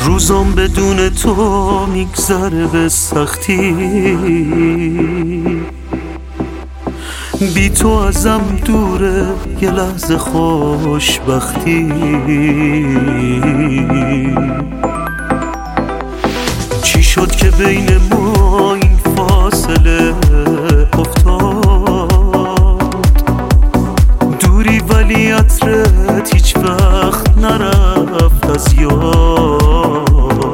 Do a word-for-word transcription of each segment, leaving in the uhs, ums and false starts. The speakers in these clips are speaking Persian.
روزام بدون تو میگذره به سختی، بی تو ازم دوره یه لحظه خوشبختی. چی شد که بین ما این فاصله افتاد؟ دوری ولی عطرت هیچ وقت نرفت از یاد.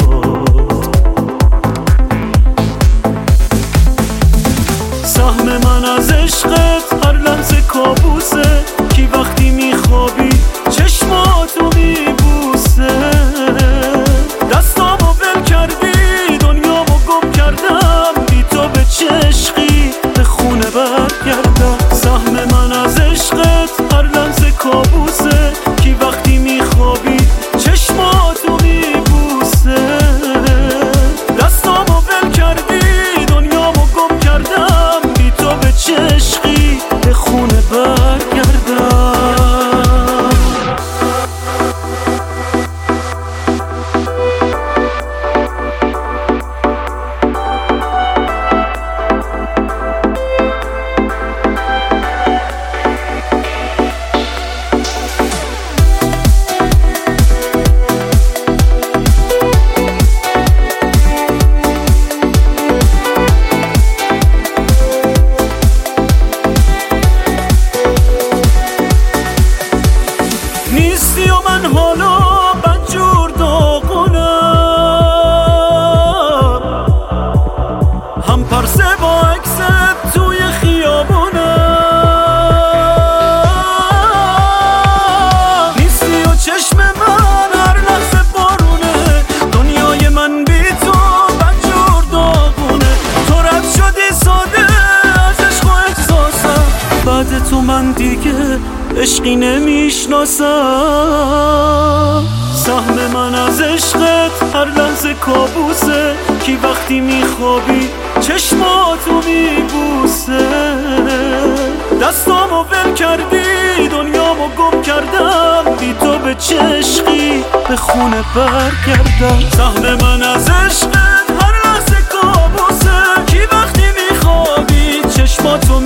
سهم من از عشقت هر لحظه کابوسه، کی وقتی میخوابی چشماتو میبوسه. دستامو ول کردی دنیامو گم کردم، بی تو به چشقی به خونه برگردم. سهم من از عشقت هر لحظه کابوسه، کی وقتی میخوابی چشماتو میبوسه. دستامو ول کردی دنیامو گم کردم، بی تو به چشقی به خونه برگردم. نیستی و من حالا بدجور داغونم، هم پرسه با عکست توی خیابونم. نیستی و چشم من هر لحظه بارونه، دنیای من بی تو بدجور داغونه. تو رد شدی ساده از عشق و احساسم، بعد تو من دیگه عشقی نمیشناسم. سهم من از عشقت هر لحظه کابوسه، کی وقتی میخوابی چشماتو میبوسه. دستامو ول کردی دنیامو گم کردم، بی تو به چشقی به خونه برگردم. سهم من از عشقت هر لحظه کابوسه، کی وقتی میخوابی چشماتو